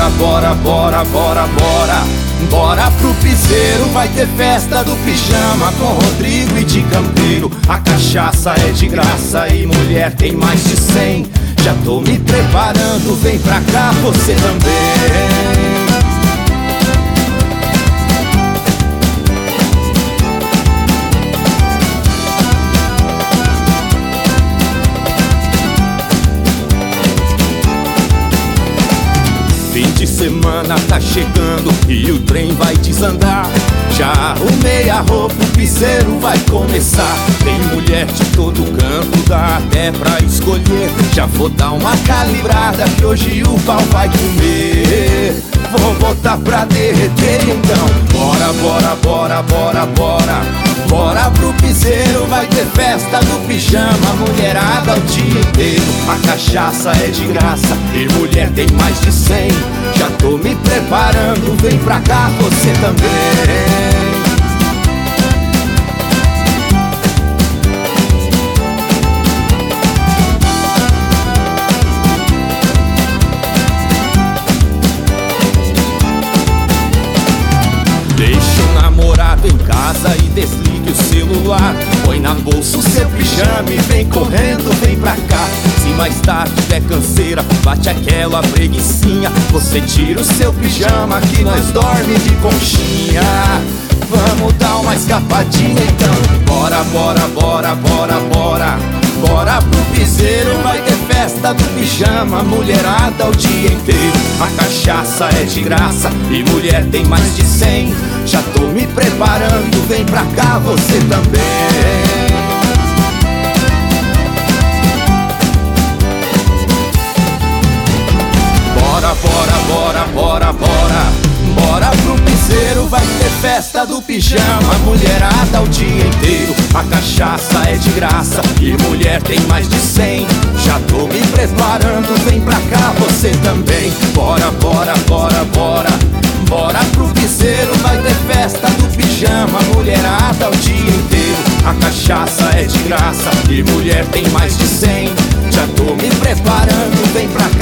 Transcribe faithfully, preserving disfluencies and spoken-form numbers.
Bora, bora, bora, bora, bora. Bora pro piseiro, vai ter festa do pijama com Rodrigo e de Campeiro. A cachaça é de graça e mulher tem mais de cem. Já tô me preparando, vem pra cá você também. Fim de semana tá chegando e o trem vai desandar. Já arrumei a roupa, o piseiro vai começar. Tem mulher de todo canto, dá até pra escolher. Já vou dar uma calibrada que hoje o pau vai comer. Vou botar pra derreter então. Bora, bora, bora, bora, bora. Bora pro piseiro, vai ter festa do pijama. Mulherada o dia inteiro. A cachaça é de graça e mulher tem mais de cem. Já tô me preparando, vem pra cá você também. Deixa o namorado em casa e desligue o celular. Põe na bolsa o seu pijama e vem correndo, vem pra cá. Se mais tarde der canseira, bate aquela preguicinha. Você tira o seu pijama que nós dorme de conchinha. Vamos dar uma escapadinha então. Bora, bora, bora, bora, bora. Bora pro piseiro, vai ter festa do pijama. Mulherada o dia inteiro. A cachaça é de graça e mulher tem mais de cem. Já tô me preparando, vem pra cá você também. Bora, bora, bora, bora, bora. Bora pro piseiro, vai ter festa do pijama. Mulherada o dia inteiro. A cachaça é de graça e mulher tem mais de cem. Já tô me preparando, vem pra cá você também. Bora, bora, bora, bora. Bora pro piseiro, vai ter festa do pijama. Mulherada o dia inteiro. A cachaça é de graça e mulher tem mais de cem. Já tô me preparando, vem pra cá